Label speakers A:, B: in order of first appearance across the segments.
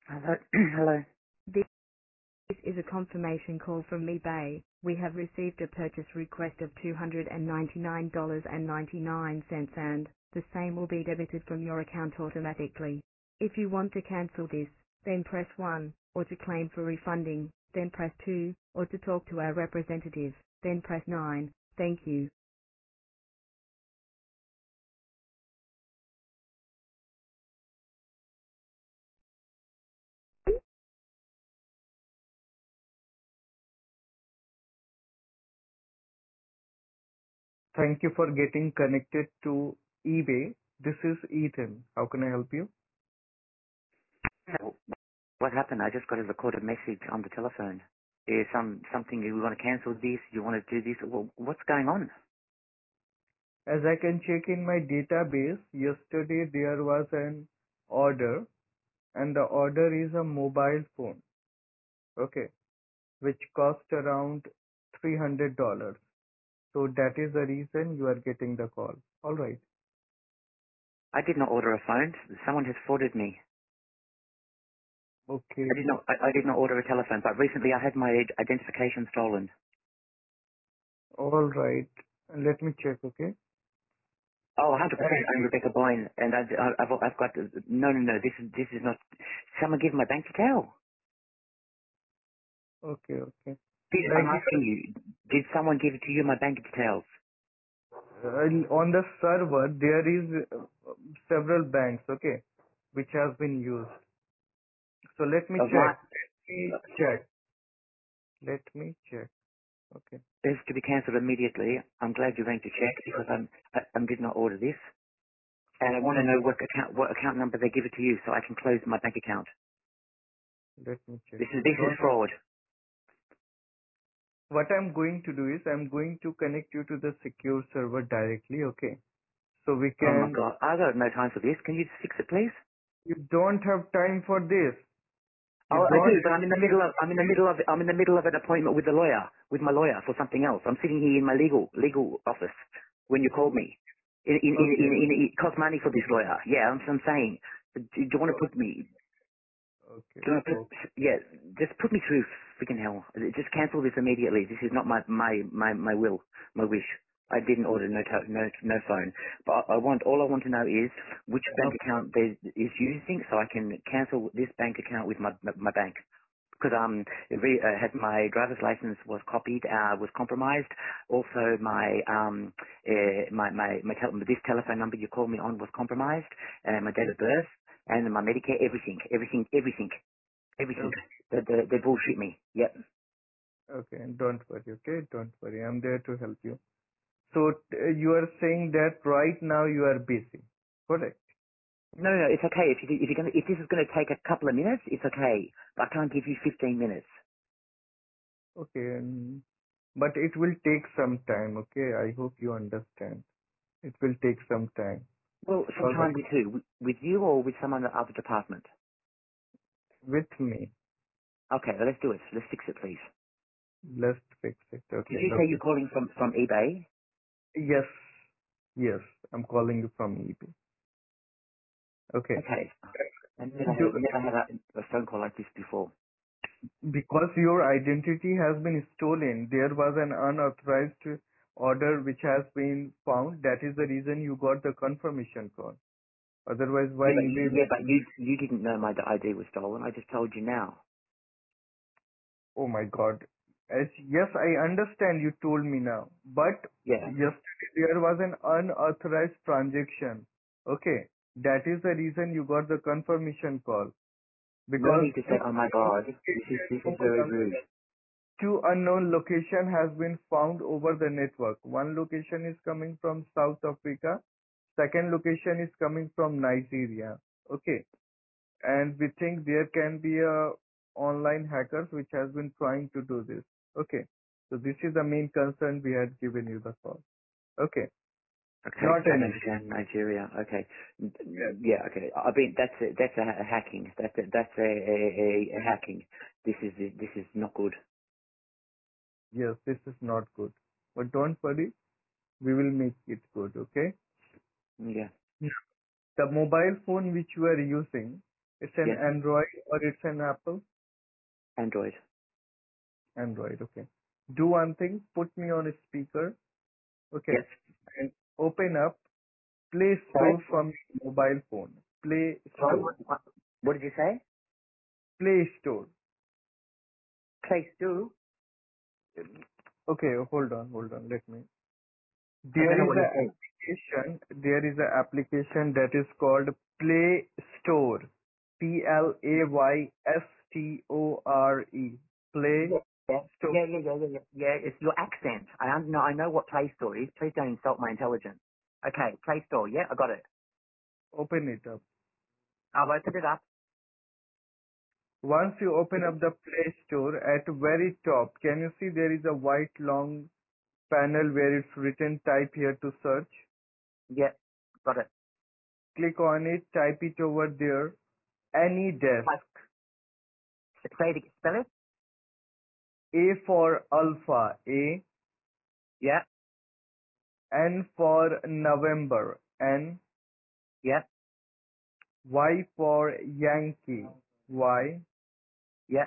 A: Hello. Hello.
B: This is a confirmation call from eBay. We have received a purchase request of $299.99 and the same will be debited from your account automatically. If you want to cancel this, then press 1, or to claim for refunding, then press 2, or to talk to our representative, then press 9. Thank you.
C: Thank you for getting connected to eBay. This is Ethan. How can I help you?
A: No, what happened? I just got a recorded message on the telephone. Is something you want to cancel this? You want to do this? Well, what's going on?
C: As I can check in my database, yesterday there was an order and the order is a mobile phone, okay, which cost around $300. So that is the reason you are getting the call. Alright.
A: I did not order a phone. Someone has frauded me.
C: Okay.
A: I did not order a telephone, but recently I had my identification stolen.
C: Alright. Let me check, okay?
A: Oh, 100%. I'm Rebecca Boyne, and I've got no. This is not. Someone give my bank detail.
C: Okay, okay.
A: I'm
C: Like
A: asking you. Did someone give it to you my bank details?
C: on the server, there is several banks, okay, which has been used. So let me
A: Of my
C: check. Let me check. Let me check. Okay.
A: is to be cancelled immediately. I'm glad you rang to check because I did not order this, and I want to know
C: Okay.
A: what account number they give it to you so I can close my bank account.
C: Let me check.
A: This is
C: Don't.
A: fraud.
C: What I'm going to do is I'm going to connect you to the secure server directly. Okay. So we
A: Oh my
C: can.
A: god, I got no time for this. Can you fix it, please?
C: You don't have time for this. You
A: Oh, I do,
C: don't.
A: but I'm in the middle of an appointment with with my lawyer for something else. I'm sitting here in my legal office when you called me.
C: Okay.
A: It costs money for this lawyer. Yeah, I'm saying. Do you want to put me?
C: Okay.
A: Do you want to put?
C: Okay.
A: Yeah, just put me through freaking hell. Just cancel this immediately. This is not my will, my wish. I didn't order no phone, but all I want to know is which bank
C: Okay.
A: account they is using, so I can cancel this bank account with my bank. Because had my driver's license was copied, was compromised. Also, this telephone number you called me on was compromised, and my date of birth, and my Medicare, everything.
C: Okay.
A: They bullshit me. Yep.
C: Okay. Don't worry. Okay. Don't worry. I'm there to help you. So you are saying that right now you are busy. Correct.
A: No, it's okay. If this is gonna take a couple of minutes, it's okay. But I can't give you 15 minutes.
C: Okay. But it will take some time. Okay. I hope you understand. It will take some time.
A: Well,
C: All
A: sometime
C: right.
A: with who? With you or with someone in the other department?
C: With me.
A: Okay, let's do it. Let's fix it, please.
C: Let's fix it.
A: Did
C: Okay.
A: you say you're
C: Okay.
A: calling from eBay?
C: Yes. Yes. I'm calling you from eBay. Okay.
A: Okay. I
C: You,
A: never had a phone call like this before.
C: because your identity has been stolen, there was an unauthorized order which has been found. That is the reason you got the confirmation call. Otherwise, why eBay?
A: Yeah, but you didn't know my ID was stolen. I just told you now.
C: Oh my God. Yes, I understand you told me now, but
A: Yeah.
C: yesterday there was an unauthorized transaction. Okay. That is the reason you got the confirmation call.
A: No
C: Because
A: need to say, oh my god, this is very rude.
C: two unknown location has been found over the network. One location is coming from South Africa. Second location is coming from Nigeria. Okay. And we think there can be a online hackers which has been trying to do this. Okay. So this is the main concern we had given you the call. Okay.
A: Okay,
C: Not
A: South
C: an
A: Africa and Nigeria. Okay,
C: yes.
A: yeah. Okay, I mean that's a hacking. That's a hacking. This is not good.
C: Yes, this is not good. But don't worry, we will make it good. Okay.
A: Yeah.
C: The mobile phone which you are using. It's an
A: Yes.
C: Android or it's an Apple?
A: Android.
C: Android, okay. Do one thing, put me on a speaker, okay,
A: Yes.
C: and open up Play
A: Sorry?
C: Store from your mobile phone. Play
A: Sorry?
C: Store.
A: What did you say?
C: Play Store.
A: Play Store?
C: Okay, hold on, let me.
A: I don't know what it is.
C: There is an application that is called Play Store. Playstore. Play
A: Yeah.
C: Store.
A: Yeah, it's your accent. I know what Play Store is. Please don't insult my intelligence. Okay, Play Store. Yeah, I got it.
C: Open it up.
A: I've opened it up.
C: Once you open up the Play Store, at very top, can you see there is a white long panel where it's written type here to search?
A: Yeah, got it.
C: Click on it, type it over there. AnyDesk.
A: Say it, spell it.
C: A for Alpha, A.
A: Yeah,
C: N for November, N.
A: yeah,
C: Y for Yankee, Y.
A: yeah,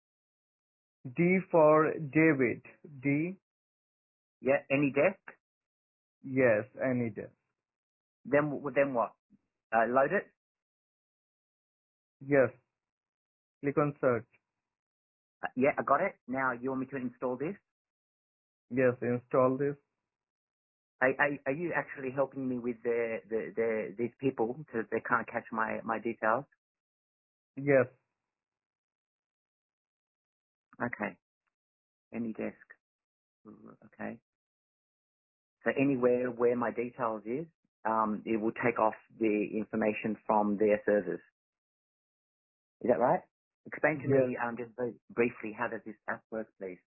C: D for David, D.
A: yeah. Any desk.
C: Yes, AnyDesk.
A: Then what? Load it.
C: Yes, click on search.
A: Yeah, I got it. Now you want me to install this?
C: Yes, install this.
A: Are you actually helping me with these people because they can't catch my details?
C: Yes,
A: Okay. Any desk. Okay. So anywhere where my details is, it will take off the information from their servers. Is that right? Explain to
C: yes.
A: me just very briefly how does this app work, please.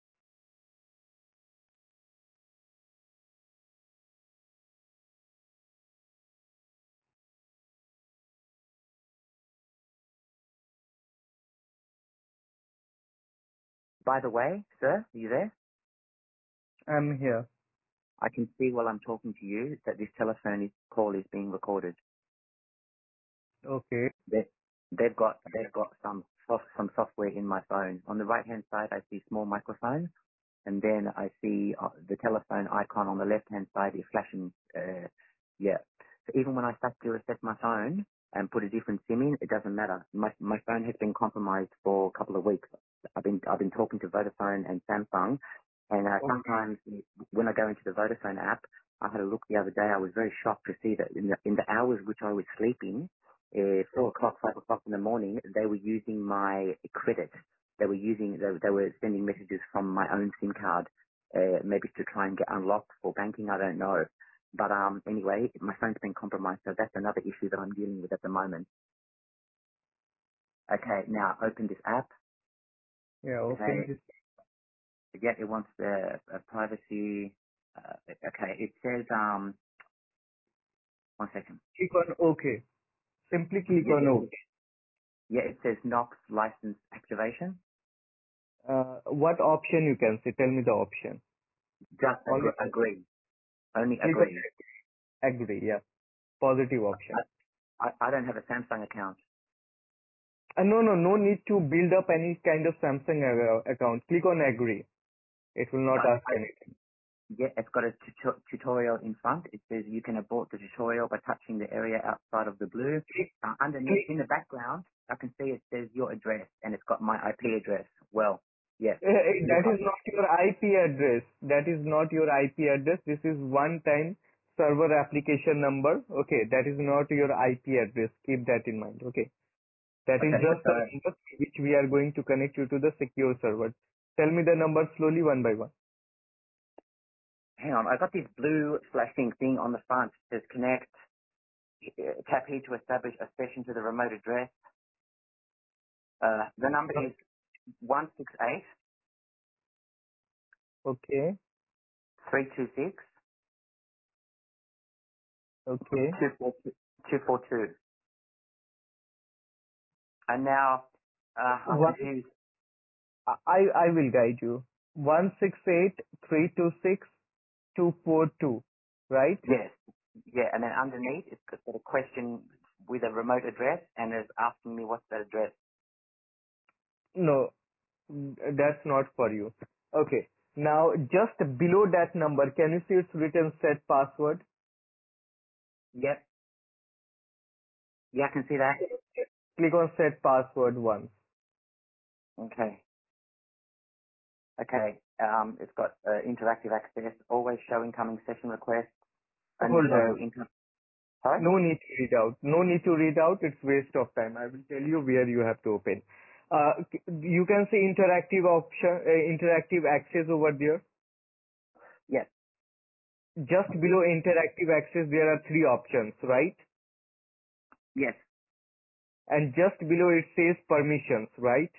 A: By the way, sir, are you there?
C: I'm here.
A: I can see while I'm talking to you that this telephone call is being recorded.
C: Okay.
A: They, they've got some software in my phone. On the right hand side, I see small microphone, and then I see the telephone icon on the left hand side is flashing. Yeah. So even when I start to reset my phone and put a different SIM in, it doesn't matter. My phone has been compromised for a couple of weeks. I've been talking to Vodafone and Samsung, and
C: Okay.
A: sometimes when I go into the Vodafone app, I had a look the other day. I was very shocked to see that in the hours which I was sleeping, 4 o'clock, 5 o'clock in the morning, they were using my credit. They were sending messages from my own SIM card, maybe to try and get unlocked for banking. I don't know. But anyway, my phone's been compromised, so that's another issue that I'm dealing with at the moment. Okay, now open this app.
C: Yeah, open
A: Okay,
C: this.
A: yeah, it wants the privacy. Okay, it says 1 second.
C: Click on OK. Simply click
A: Yeah,
C: on OK.
A: yeah, it says Knox license activation.
C: What option you can see? Tell me the option.
A: Just
C: Only
A: agree. Only
C: click
A: agree.
C: on agree. Yeah, positive option.
A: I don't have a Samsung account.
C: No need to build up any kind of Samsung account. Click on agree. It will not ask anything.
A: Yeah, it's got a tutorial in front. It says you can abort the tutorial by touching the area outside of the blue.
C: Click,
A: Underneath,
C: click.
A: in the background, I can see it says your address, and it's got my IP address. Well, yes.
C: That is not your IP address. That is not your IP address. This is one-time server application number. Okay, that is not your IP address. Keep that in mind. Okay, that is
A: Okay,
C: just
A: so
C: a number which we are going to connect you to the secure server. Tell me the number slowly one by one.
A: hang on. I got this blue flashing thing on the front. It says connect. Tap here to establish a session to the remote address. The number is 168
C: Okay,
A: 326
C: okay.
A: 242. And now I'm
C: One,
A: confused.
C: I will guide you. 168-326-242, right?
A: Yes. Yeah, and then underneath it's got a question with a remote address and is asking me what's that address.
C: No, that's not for you. Okay. Now, just below that number, can you see it's written set password?
A: Yep. Yeah, I can see that.
C: Click on set password once.
A: Okay. Okay. It's got interactive access, always show incoming session requests, only
C: Hold
A: show
C: on.
A: income. Sorry?
C: No need to read out. No need to read out. It's waste of time. I will tell you where you have to open. You can see interactive option, interactive access over there.
A: Yes.
C: Just below interactive access, there are three options, right?
A: Yes.
C: And just below it says permissions, right?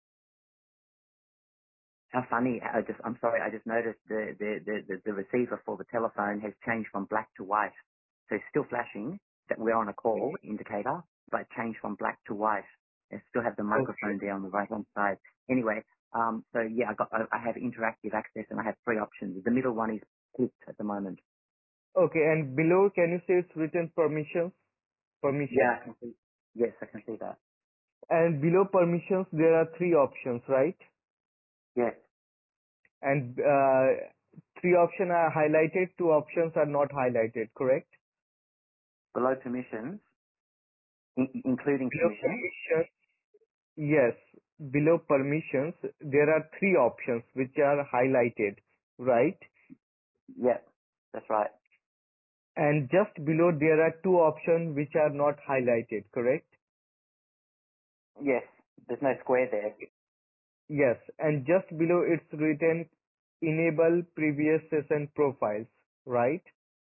A: How funny. I'm sorry, I just noticed the receiver for the telephone has changed from black to white. So it's still flashing that we're on a call indicator, but it changed from black to white. I still have the microphone there on the right hand side. Anyway, so yeah, I have interactive access and I have three options. The middle one is clicked at the moment.
C: Okay, and below, can you see it's written permissions?
A: Yeah,
C: Permissions.
A: I can see. Yes, I can see that.
C: And below permissions, there are three options, right?
A: Yes.
C: And three options are highlighted, two options are not highlighted, correct?
A: Below permissions, including
C: Below
A: permissions.
C: permissions, yes, below permissions, there are three options which are highlighted, right?
A: Yeah, that's right.
C: And just below, there are two options which are not highlighted, correct?
A: Yes, there's no square there.
C: Yes, and just below it's written enable previous session profiles, right?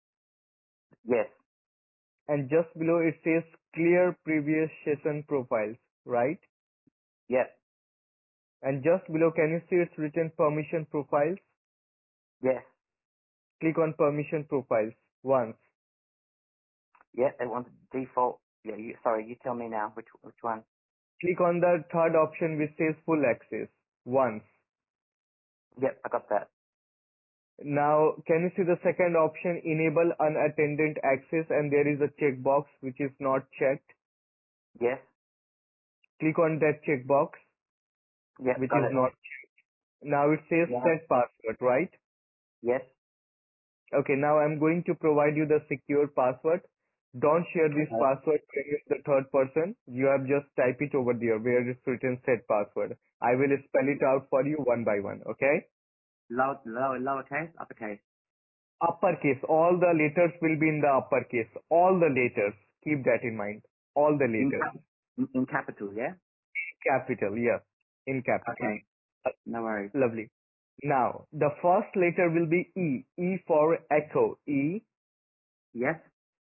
A: Yes.
C: And just below it says clear previous session profiles, right?
A: Yep.
C: And just below, can you see it's written permission profiles?
A: Yes.
C: Click on permission profiles once.
A: Yeah, they want default. Yeah, sorry, you tell me now which one.
C: Click on the third option which says full access once.
A: Yep, I got that.
C: Now, can you see the second option, enable unattended access, and there is a checkbox which is not checked.
A: Yes.
C: Click on that checkbox
A: Yep,
C: which
A: got
C: is
A: it.
C: not. Now it says
A: Yeah.
C: set password, right?
A: Yes.
C: Okay, now I'm going to provide you the secure password. Don't share this
A: Okay.
C: password with the third person. You have just type it over there where it's written set password. I will spell it out for you one by one, okay?
A: Lowercase, uppercase.
C: Uppercase, all the letters will be in the uppercase. All the letters. Keep that in mind. All the
A: In,
C: letters.
A: cap- in capital, yeah?
C: Capital, yes. In capital.
A: Okay. No worries.
C: Lovely. Now, the first letter will be E. E for echo. E.
A: Yes.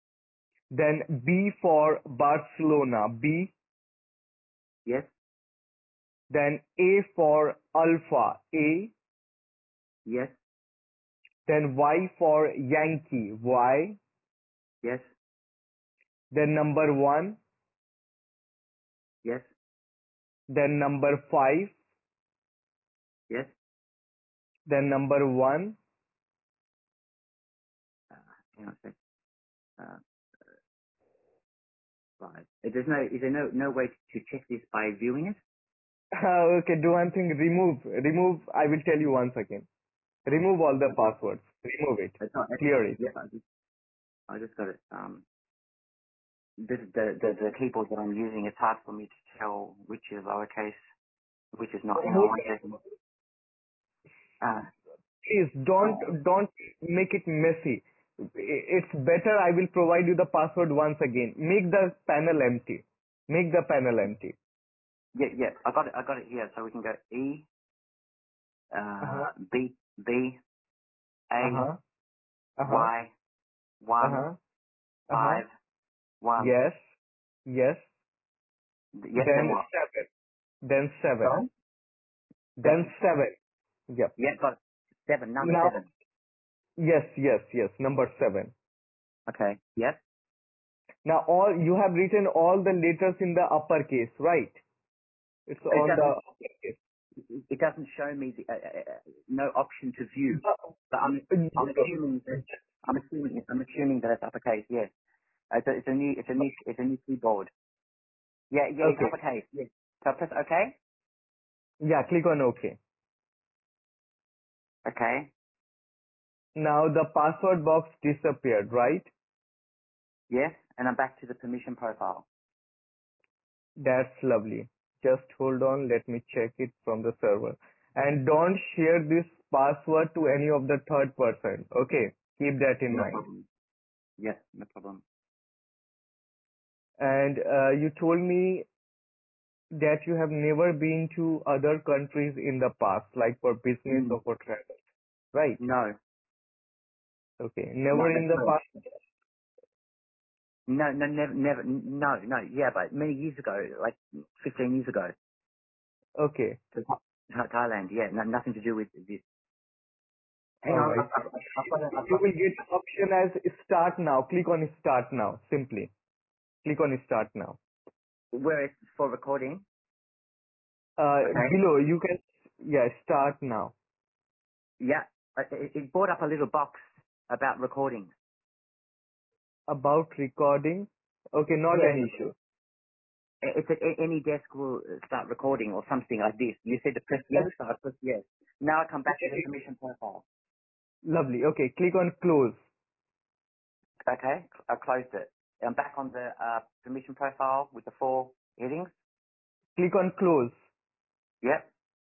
C: Then B for Barcelona. B.
A: Yes.
C: Then A for Alpha. A.
A: Yes.
C: Then Y for Yankee. Y.
A: Yes.
C: Then number 1.
A: Yes.
C: Then number 5.
A: Yes.
C: Then number 1.
A: Uh, hang on a sec. Uh, right. Is there no way to check this by viewing it?
C: Okay, do one thing. Remove. I will tell you once again. Remove all the passwords. Remove it.
A: It's not.
C: Clear it.
A: Yes, I just got it. This is the keyboard that I'm using. It's hard for me to tell which is lowercase, which is not. Hang on
C: Hold
A: one second.
C: Please don't make it messy. It's better I will provide you the password once again. Make the panel empty. Make the panel empty.
A: Yeah. I got it here. So we can go E,
C: Uh-huh.
A: B, B, A,
C: Uh-huh. Uh-huh.
A: Y, 1,
C: Uh-huh. Uh-huh.
A: 5, 1.
C: Yes. Yes.
A: Yes, then
C: Then
A: what?
C: 7. Then 7.
A: Sorry?
C: Then
A: 7.
C: 7. Yep.
A: Yeah, got it. 7, number
C: Now,
A: 7.
C: yes. Number 7.
A: Okay. Yes.
C: Now you have written all the letters in the uppercase, right? It's
A: It
C: on the
A: doesn't.
C: uppercase.
A: It doesn't show me no option to view. But I'm
C: Uh,
A: assuming that I'm assuming that it's uppercase. Yes. It's a new keyboard. Yeah, it's
C: Okay.
A: uppercase. Yes. So I press OK.
C: Yeah, click on OK.
A: Okay.
C: Now the password box disappeared, right?
A: Yes, and I'm back to the permission profile.
C: That's lovely. Just hold on, let me check it from the server. And don't share this password to any of the third person. Okay, keep that in
A: No
C: mind.
A: problem. Yes, no problem.
C: And you told me that you have never been to other countries in the past, like for business
A: Mm,
C: or for travel, right?
A: no,
C: Okay,
A: no,
C: never in
A: that's
C: the
A: correct.
C: past.
A: No, never, no, yeah, but many years ago, like 15 years ago,
C: Okay,
A: to Thailand, yeah, nothing to do with this. Hang
C: all
A: on,
C: right.
A: I've
C: You
A: got,
C: will get option as start now. Click on start now. Simply click on start now.
A: where it's for recording. Okay.
C: Below you can, yeah, start now.
A: Yeah, it brought up a little box about recording.
C: About recording. Okay, not
A: Yeah,
C: an issue.
A: it said any desk will start recording or something like this. You said to press yes, so I pressed yes. Now I come back to the permission profile.
C: Lovely. Okay, click on close.
A: Okay, I closed it. I'm back on the permission profile with the 4 headings.
C: Click on close.
A: Yep,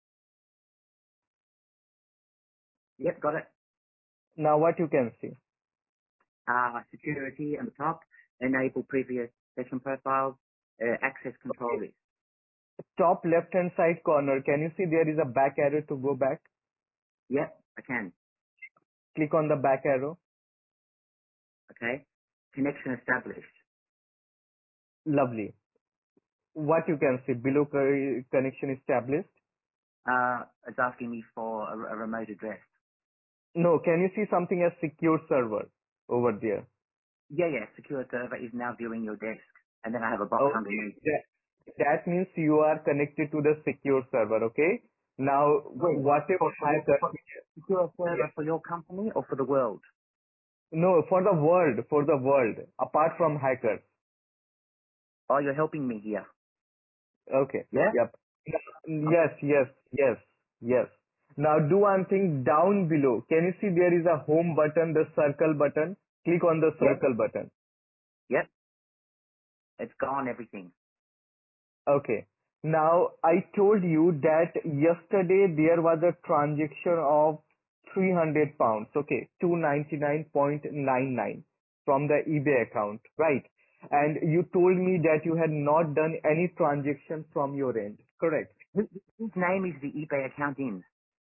A: yep, got it.
C: Now what you can see?
A: Security at the top, enable previous session profiles, access control list.
C: Top left hand side corner. Can you see there is a back arrow to go back?
A: Yep, I can.
C: Click on the back arrow.
A: Okay, connection established.
C: Lovely. What you can see below connection established.
A: It's asking me for a remote address.
C: No, can you see something as secure server over there?
A: Yeah, secure server is now viewing your desk. And then I have a box
C: Okay.
A: underneath.
C: That means you are connected to the secure server. Okay. Now,
A: Wait,
C: whatever hacker,
A: for secure server
C: yes.
A: for your company or for the world?
C: No, for the world, apart from hackers.
A: Oh, you're helping me here.
C: Okay.
A: Yeah?
C: Yep.
A: Okay.
C: Yes. Now do one thing down below. Can you see there is a home button, the circle button? Click on the
A: Yep.
C: circle button.
A: Yep. It's gone, everything.
C: Okay. Now I told you that yesterday there was a transaction of 300 pounds. Okay. 299.99 from the eBay account, right? And you told me that you had not done any transaction from your end. Correct.
A: Whose name is the eBay account in?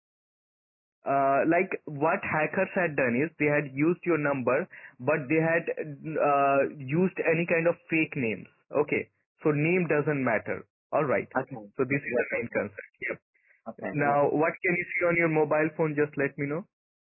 C: Like what hackers had done is they had used your number, but they had used any kind of fake names. Okay, so name doesn't matter. All right.
A: Okay.
C: So this is the
A: Yep.
C: main concern. Yep.
A: Okay. Yep.
C: Now, what can you see on your mobile phone? Just let me know.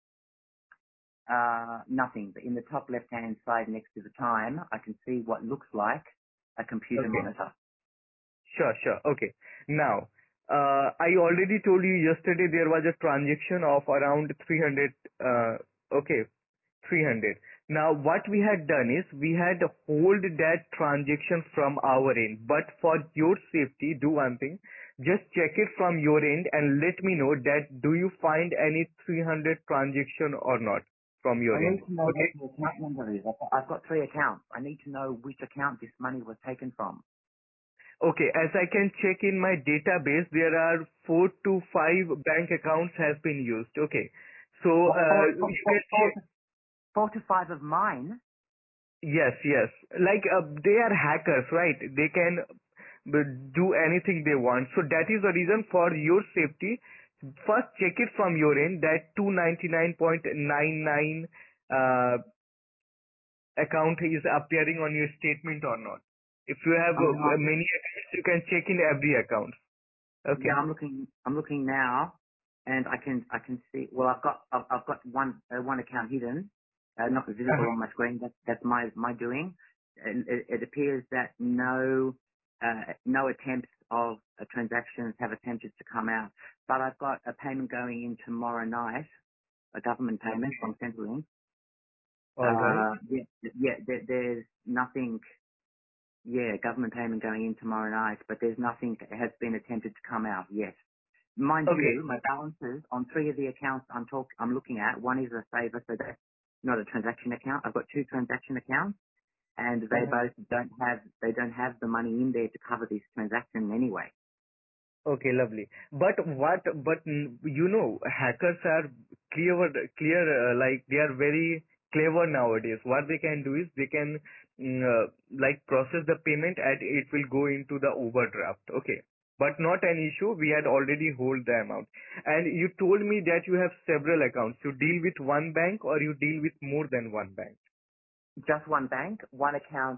A: Nothing. But in the top left-hand side next to the time, I can see what looks like a computer
C: Okay.
A: monitor.
C: Sure. Okay. Now, I already told you yesterday there was a transaction of around 300. Okay, 300. Now, what we had done is we had hold that transaction from our end. But for your safety, do one thing. Just check it from your end and let me know that do you find any 300 transaction or not from your
A: I
C: end.
A: need to know
C: Okay.
A: what the account number is. I've got 3 accounts. I need to know which account this money was taken from.
C: Okay, as I can check in my database, there are 4 to 5 bank accounts has been used. Okay, so
A: Four, four, four,
C: you
A: four,
C: can
A: four,
C: check.
A: to, 4 to 5 of mine.
C: Yes. Like they are hackers, right? They can do anything they want. So that is the reason for your safety. First, check it from your end that 299.99 account is appearing on your statement or not. If you have
A: I'm, uh,
C: many accounts, you can check in every account.
A: yeah,
C: Okay.
A: I'm looking now, and I can see. Well, I've got one account hidden, not visible on my screen. That's my doing. It appears that no attempts of transactions have attempted to come out, but I've got a payment going in tomorrow night, a government payment from Centrelink.
C: All right.
A: There's nothing. Yeah, government payment going in tomorrow night, but there's nothing that has been attempted to come out yet. Mind
C: Okay.
A: you, my balances on 3 of the accounts I'm looking at. One is a saver, so that's not a transaction account. I've got 2 transaction accounts, and they
C: Uh-huh.
A: both don't have the money in there to cover this transaction anyway.
C: Okay, lovely. Hackers are like they are very clever nowadays. What they can do is they can like process the payment and it will go into the overdraft. Okay. But not an issue. We had already hold the amount. And you told me that you have several accounts. You deal with one bank or you deal with more than one bank?
A: Just one bank, one account,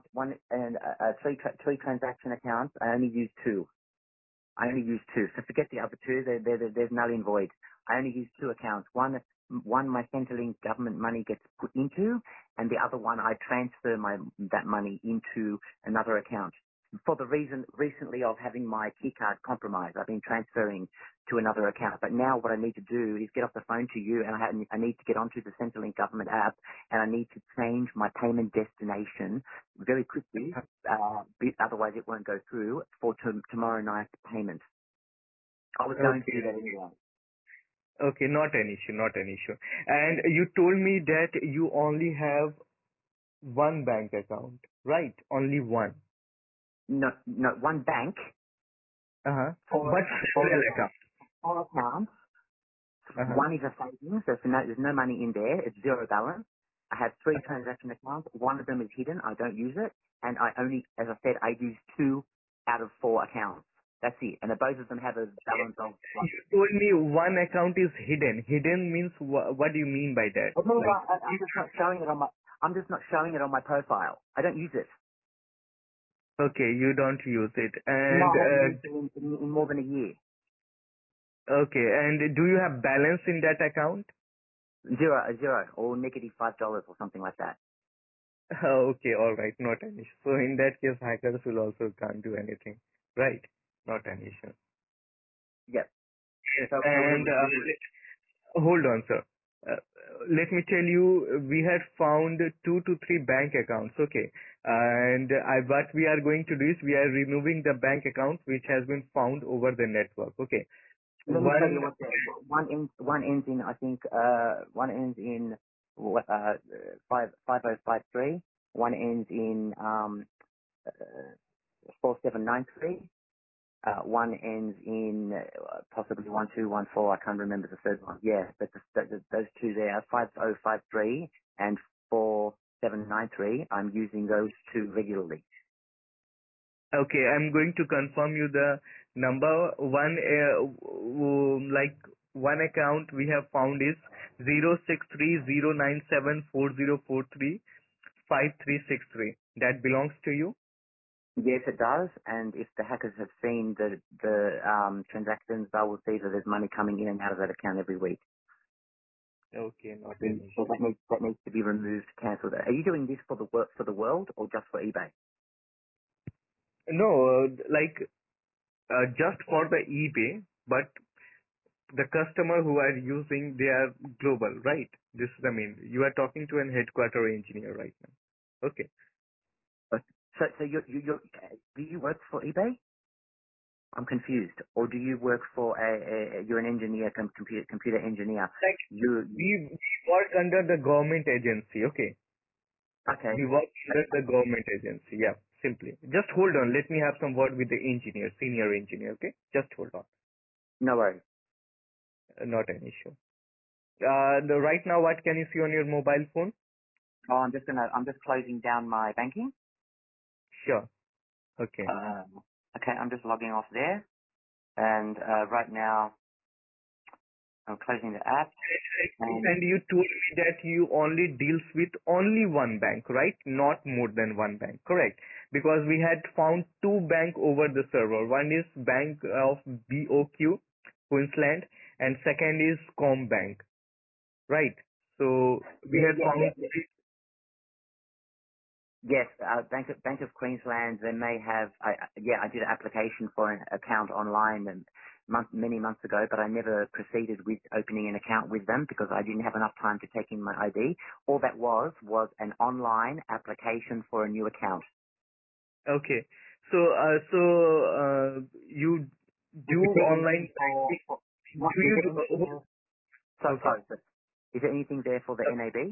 A: three transaction accounts. I only use 2. I only use 2. So forget the other 2. There's null and void. I only use 2 accounts. One my Centrelink government money gets put into, and the other one I transfer that money into another account. For the reason recently of having my key card compromised, I've been transferring to another account. But now what I need to do is get off the phone to you, and I need to get onto the Centrelink government app, and I need to change my payment destination very quickly. Otherwise it won't go through for tomorrow night's payment. I was going to do
C: Okay.
A: that anyway.
C: Okay, not an issue, not an issue. And you told me that you only have one bank account, right? Only one.
A: No, one bank,
C: Uh-huh.
A: four,
C: But
A: four,
C: several accounts.
A: 4 accounts.
C: Uh-huh.
A: One is a savings, so there's no money in there. It's zero balance. I have 3 transaction accounts. One of them is hidden. I don't use it. And I only, as I said, I use 2 out of 4 accounts. That's it. And both of them have a balance of
C: You told me one account is hidden. Hidden means what do you mean by that?
A: Well, no,
C: Like,
A: I'm just not showing it on my. I'm just not showing it on my profile. I don't use it.
C: okay, you don't use it.
A: No,
C: And,
A: I haven't used it in more than a year.
C: okay, and do you have balance in that account?
A: Zero, or negative $5 or something like that.
C: Okay, alright, not an issue. So in that case, hackers will also can't do anything. Right? Not an issue.
A: Yep. So
C: And hold on, sir. Uh, Let me tell you, we had found 2 to 3 bank accounts, okay? And what we are going to do is we are removing the bank account which has been found over the network, okay?
A: let me tell you
C: One,
A: what. One ends in I think one ends in 5053. One ends in 4793. One ends in possibly 1214. I can't remember the third one. Yeah, but those 2 there, 5053 and 4793. I'm using those 2 regularly.
C: okay, I'm going to confirm you the number. Like one account we have found is 06309740435363. That belongs to you?
A: Yes, it does. And if the hackers have seen the transactions, they will see that there's money coming in and out of that account every week.
C: Okay, not an
A: So
C: issue.
A: that needs to be removed, cancelled. Are you doing this for the world or just for eBay?
C: No, just for the eBay, but the customer who are using, they are global, right? This is the main. You are talking to an headquarter engineer right now. Okay.
A: So do you work for eBay? I'm confused. Or do you work for you're an engineer, computer engineer?
C: Like we work under the government agency. Okay.
A: Okay.
C: We work under the government agency. Yeah, simply. Just hold on. Let me have some word with the engineer, senior engineer. Okay. Just hold on.
A: No worries.
C: Not an issue. Right now, what can you see on your mobile phone?
A: Oh, I'm just closing down my banking.
C: Sure. Okay.
A: Okay, I'm just logging off there. And right now I'm closing the app. And
C: And you told me that you only deals with only one bank, right? Not more than one bank, correct? Because we had found 2 bank over the server. One is Bank of BOQ, Queensland, and second is Combank, right? So we had
A: yeah,
C: found,
A: yes, Bank of Queensland. They may have. I did an application for an account online, and many months ago, but I never proceeded with opening an account with them because I didn't have enough time to take in my ID. All that was an online application for a new account.
C: Okay. So, you do
A: Is there
C: online
A: anything
C: banking? Do
A: is
C: you
A: there
C: do?
A: anything else?
C: Okay.
A: Sorry, but is there anything there for the NAB?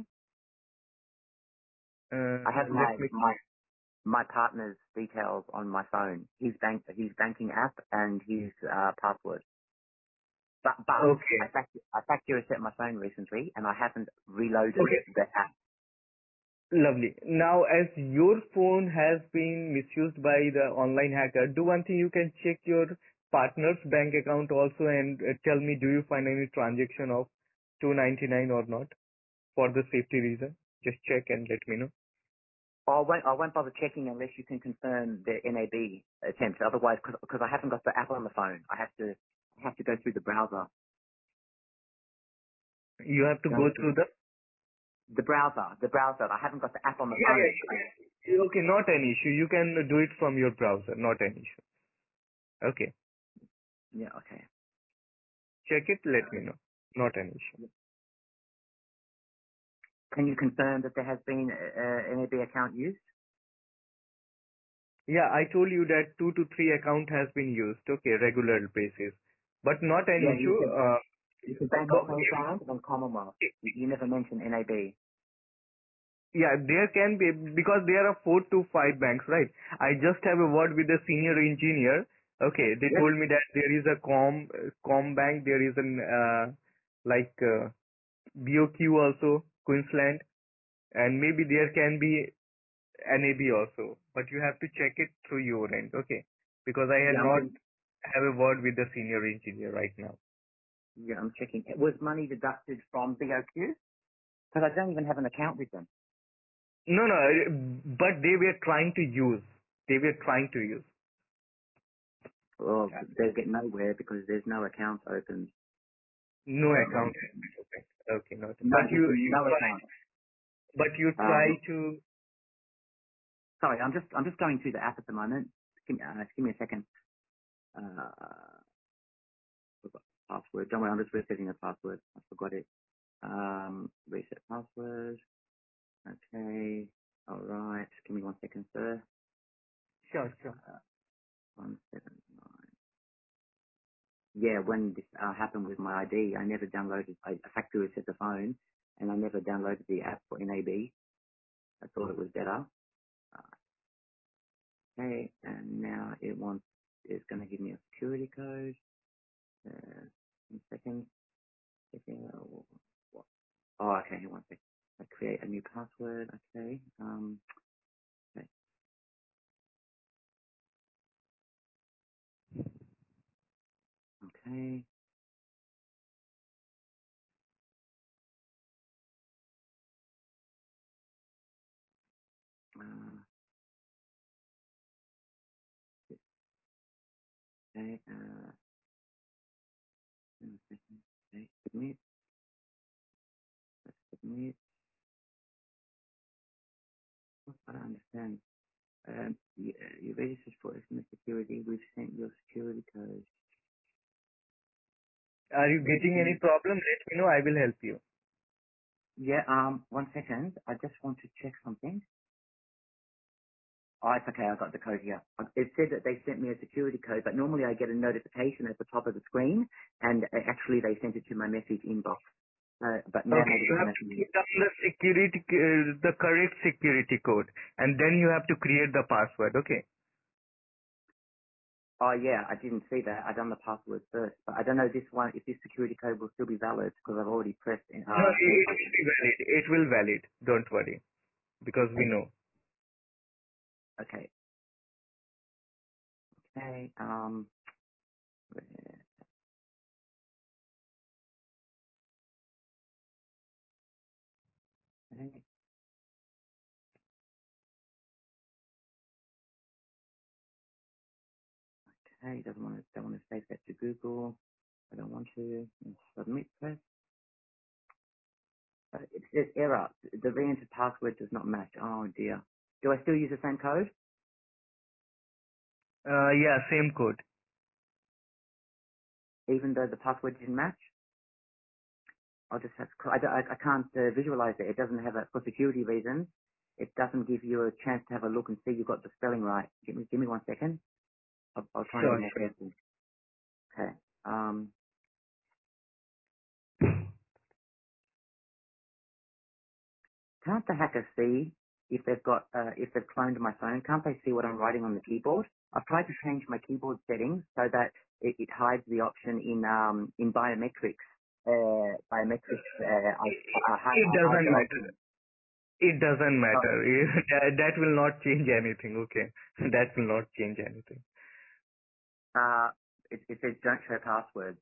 A: I have
C: Let me.
A: my partner's details on my phone, his banking app and his password. But
C: Okay.
A: I factory reset my phone recently and I haven't reloaded
C: Okay.
A: the app.
C: Lovely. Now, as your phone has been misused by the online hacker, do one thing: you can check your partner's bank account also and tell me, do you find any transaction of 299 or not? For the safety reason, just check and let me know.
A: I won't bother checking unless you can confirm the NAB attempt. Otherwise, because I haven't got the app on the phone, I have to go through the browser.
C: You have to go through the.
A: The browser. I haven't got the app on the
C: Yeah,
A: phone.
C: yeah. Okay, not an issue. You can do it from your browser, not an issue. Okay,
A: Yeah, okay.
C: check it, let me know. Not an issue.
A: Can you confirm that there has been an NAB account used?
C: Yeah, I told you that 2 to 3 account has been used, okay, regular basis, but not an
A: Yeah,
C: issue.
A: you said Bank of
C: But,
A: Queensland and Commonwealth. You never mentioned NAB.
C: yeah, there can be, because there are 4 to 5 banks, right? I just have a word with the senior engineer. Okay, they
A: Yes.
C: told me that there is a com bank, there is an BOQ also, Queensland, and maybe there can be NAB also, but you have to check it through your end, okay? Because I had
A: Yeah,
C: not have a word with the senior engineer right now.
A: I'm checking. Was money deducted from BOQ? Because I don't even have an account with them.
C: No, no, but they were trying to use. They were trying to use.
A: Well, they'll get nowhere because there's no account open.
C: No account. Okay, okay, not.
A: No,
C: But
A: there's no
C: try.
A: account.
C: But you try to.
A: Sorry, I'm just going through the app at the moment. Give me a second. Forgot the password. Don't worry, I'm just resetting the password. I forgot it. Reset password. Okay. All right. Give me 1 second, sir.
C: Sure, sure.
A: 179. Yeah, when this happened with my ID, I never downloaded. I factory reset the phone, and I never downloaded the app for NAB. I thought it was better. Okay, and now it's going to give me a security code. 1 second. What? Oh, okay, 1 second. I create a new password. Okay. Okay. Okay. Uh, okay. 1 second. Okay. Submit. Let's submit. I don't understand. You registered for SMS security. We've sent your security code.
C: Are you getting any problem? Let me know. I will help you.
A: Yeah. 1 second. I just want to check something. Oh, it's okay. I got the code here. It said that they sent me a security code, but normally I get a notification at the top of the screen, and actually they sent it to my message inbox. But now
C: Okay,
A: maybe
C: you
A: there's
C: have to
A: nothing.
C: put down the security, the correct security code, and then you have to create the password. Okay.
A: Oh yeah, I didn't see that. I done the password first, but I don't know this one if this security code will still be valid because I've already pressed.
C: No, it will be valid. It will valid. Don't worry, because we know.
A: Okay. Okay. Okay. Okay. Don't want to save that to Google. I don't want to submit press. It says error. The re-entered password does not match. Oh dear. Do I still use the same code?
C: Yeah, same code.
A: even though the password didn't match. I'll just have to, I can't visualize it. It doesn't have a, for security reasons, it doesn't give you a chance to have a look and see you've got the spelling right. Give me 1 second. I'll try and
C: Sure,
A: be more
C: sure.
A: careful. Okay. Can't the hacker see if they've got, if they've cloned my phone? Can't they see what I'm writing on the keyboard? I've tried to change my keyboard settings so that it hides the option in biometrics. Biometrics,
C: It
A: hide
C: doesn't
A: the
C: matter.
A: option.
C: It doesn't
A: So,
C: matter. That will not change anything. Okay, that will not change anything.
A: it says don't show passwords.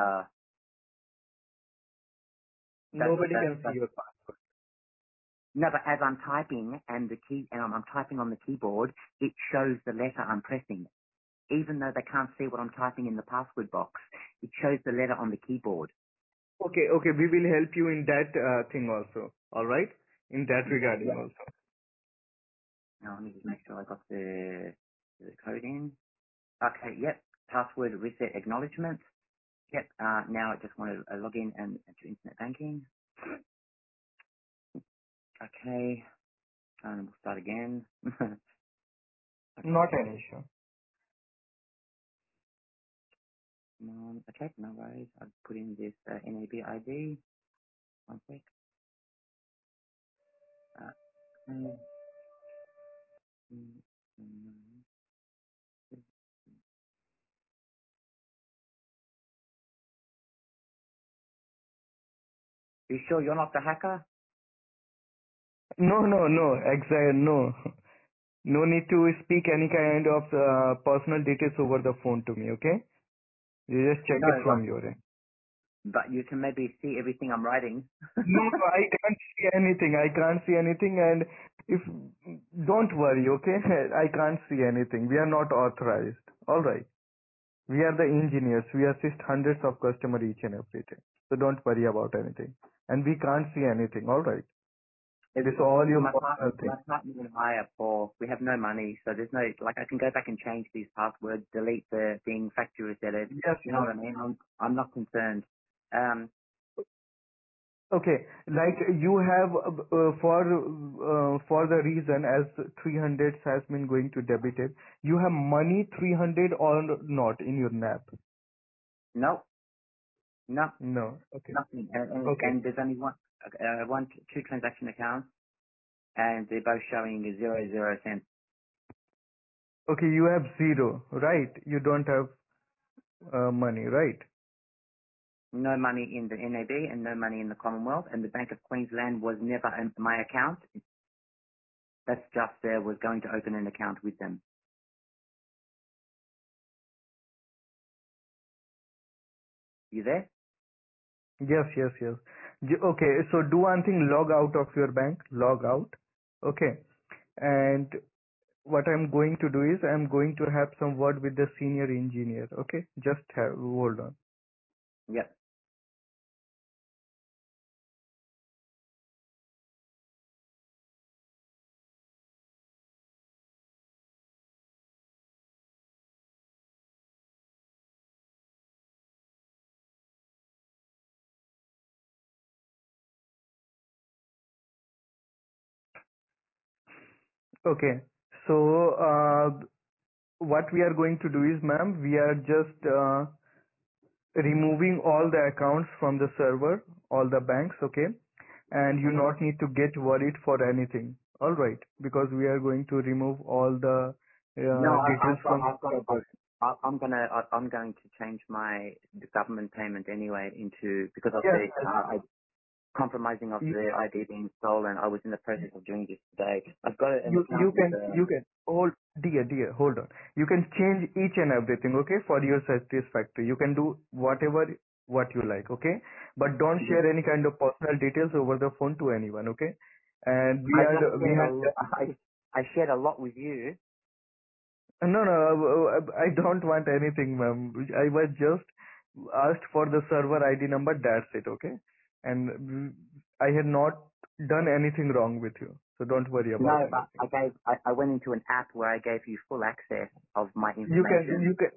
C: Nobody can see
A: That's
C: your password.
A: no, but as I'm typing and I'm typing on the keyboard, it shows the letter I'm pressing. Even though they can't see what I'm typing in the password box, it shows the letter on the keyboard.
C: Okay, okay. We will help you in that thing also. All right, in that regarding
A: Yep.
C: also.
A: Now let me just make sure I got the code in. Okay, yep. Password reset acknowledgement. Yep. Now I just want to log in and to internet banking. Okay. And we'll start again.
C: Not
A: Okay.
C: an issue.
A: Okay, no worries. I'll put in this NAB ID. 1 sec. Okay. Mm, mm, You sure you're not the hacker?
C: No, no, no. Exactly. No. No need to speak any kind of personal details over the phone to me. Okay. You just check
A: No,
C: it from your end.
A: but you can maybe see everything I'm writing.
C: No, no, I can't see anything. I can't see anything. And if don't worry, okay? I can't see anything. We are not authorized. All right. We are the engineers. We assist hundreds of customers each and every day. So don't worry about anything. And we can't see anything. All right. This is all your
A: My
C: personal thing.
A: partner and I are poor. We have no money, so there's no, like, I can go back and change these passwords, delete the thing, factory reset it.
C: Yes,
A: You know
C: yes.
A: what I mean? I'm not concerned.
C: Okay. Like you have for the reason as 300 has been going to debit it, you have money 300 or not in your NAP?
A: No, no,
C: No. Okay.
A: nothing.
C: Okay.
A: And there's only two transaction accounts, and they're both showing 0 cents.
C: Okay. You have zero, right? You don't have money, right?
A: No money in the NAB and no money in the Commonwealth, and the Bank of Queensland was never in my account. That's just was going to open an account with them. You there?
C: Yes, yes, yes. Okay. So do one thing, log out of your bank, log out. Okay. And what I'm going to do is I'm going to have some word with the senior engineer. Okay. Just hold on.
A: Yep.
C: Okay. So, what we are going to do is, ma'am, we are just removing all the accounts from the server, all the banks, okay? And you not need to get worried for anything, all right? Because we are going to remove all the
A: No,
C: details from the
A: I've got
C: server.
A: I'm going to change my government payment anyway into, because of
C: Yes,
A: the compromising of
C: yes.
A: the ID being stolen. I was in the process of doing this today. I've got an
C: You
A: account with
C: you can hold, dear, hold on. You can change each and everything, okay, for your satisfactory. You can do whatever what you like, okay, but don't
A: yeah.
C: share any kind of personal details over the phone to anyone, okay. And
A: I just shared I shared a lot with you.
C: no, no, I don't want anything, ma'am. I was just asked for the server ID number. That's it, okay. And I had not done anything wrong with you, so don't worry
A: No,
C: about
A: but
C: anything.
A: I went into an app where I gave you full access of my
C: You can
A: information.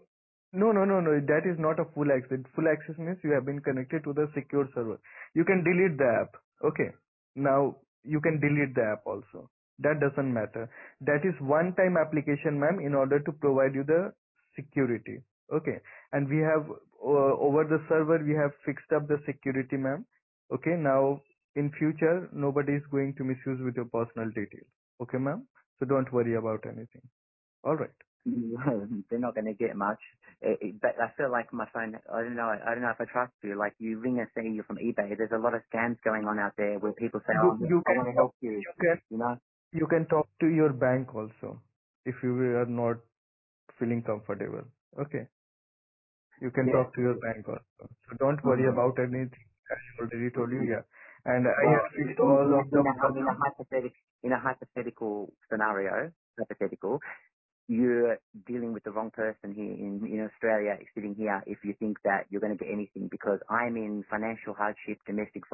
C: No. That is not a full access. Full access means you have been connected to the secure server. You can delete the app. Okay. Now you can delete the app also. That doesn't matter. That is one-time application, ma'am, in order to provide you the security. Okay. And we have over the server we have fixed up the security, ma'am. Okay. Now in future nobody is going to misuse with your personal details. Okay, ma'am. So don't worry about anything. All right.
A: They're not going to get much. But I feel like my phone. I don't know. I don't know if I trust you. Like you ring us saying you're from eBay. There's a lot of scams going on out there where people say, "Oh,
C: You
A: I
C: can
A: want to
C: talk,
A: help you."
C: you can
A: You know.
C: you can talk to your bank also if you are not feeling comfortable. Okay, you can
A: Yeah.
C: talk to your bank also. So don't worry
A: Mm.
C: about anything. I already told you, yeah. And I
A: Well,
C: have fixed all of the
A: in a hypothetical scenario, you're dealing with the wrong person here in Australia, sitting here. If you think that you're going to get anything, because I'm in financial hardship, domestic